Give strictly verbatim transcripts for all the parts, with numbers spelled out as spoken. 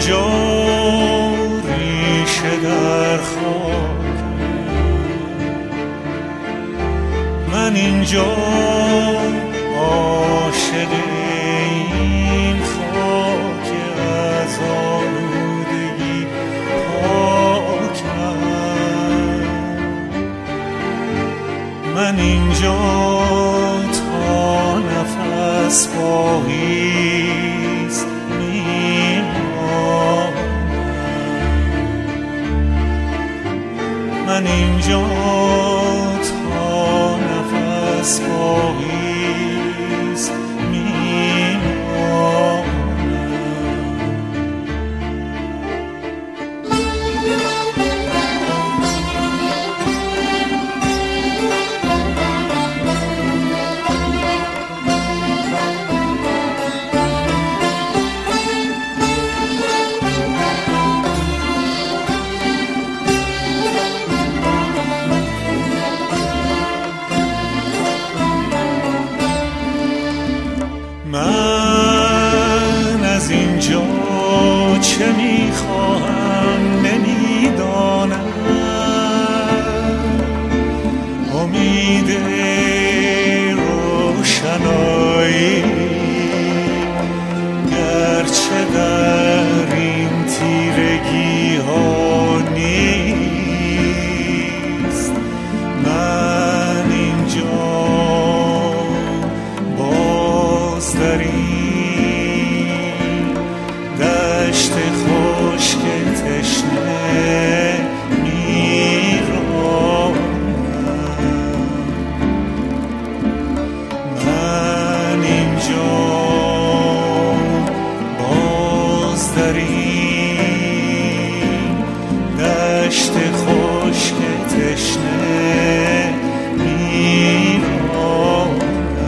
اینجا ریشه در خاک، من اینجا عاشق این خاک از آلودگی پاکم، من اینجا تا نفس باقیست میمانم، من اینجا تا نفس باقیست میمانم. من از اینجا چه میخواهم نمیدانم، امید روشنایی گرچه در این تیرگی ها نیست، من اینجا در این دشت خشک تشنه میرانم، من اینجا باز در این دشت خشک تشنه میرانم.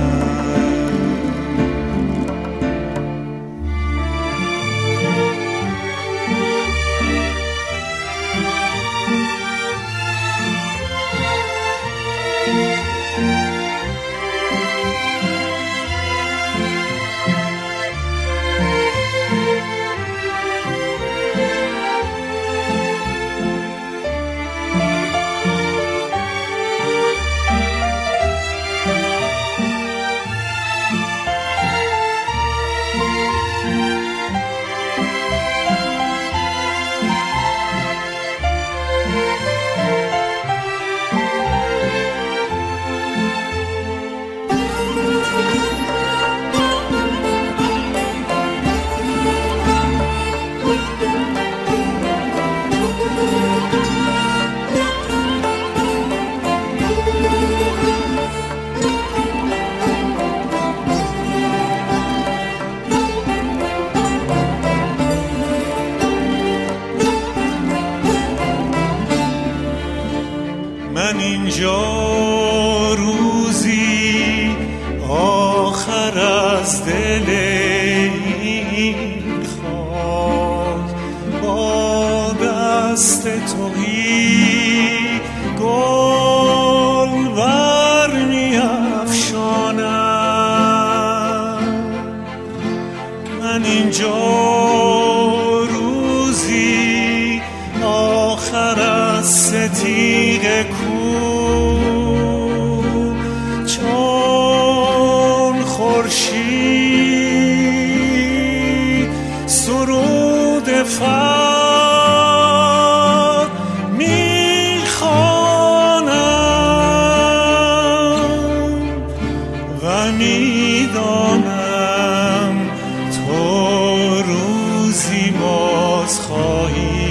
من اینجا روزی آخر از دل این خاک با دست تویی گل برمی افشانم، من اینجا روزی آخر از ستیغ چون خورشید سرود فقر میخوانم و میدانم تو روزی باز خواهی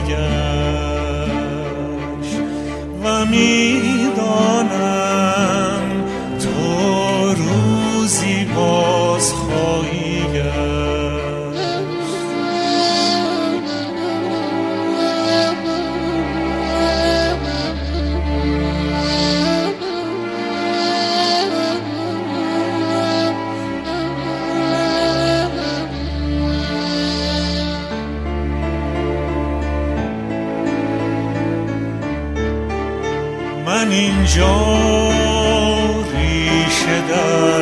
گشت و میدانم تو روزی باز خواهی گشت. من اینجا ریشه در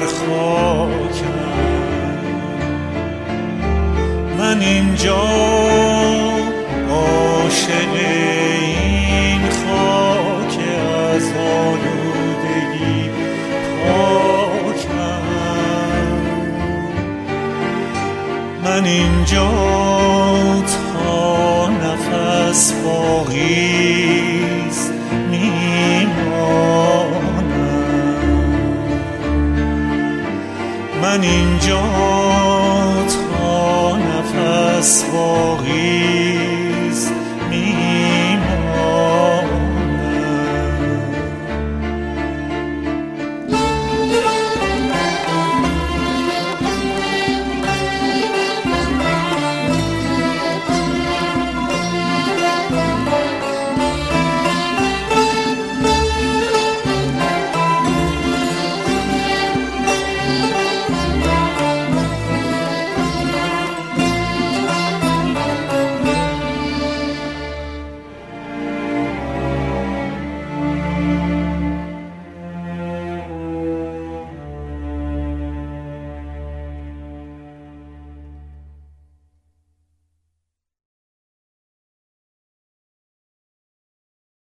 خاکم، من اینجا من اینجا تا نفس باقیست میمانم، من اینجا تا نفس باقی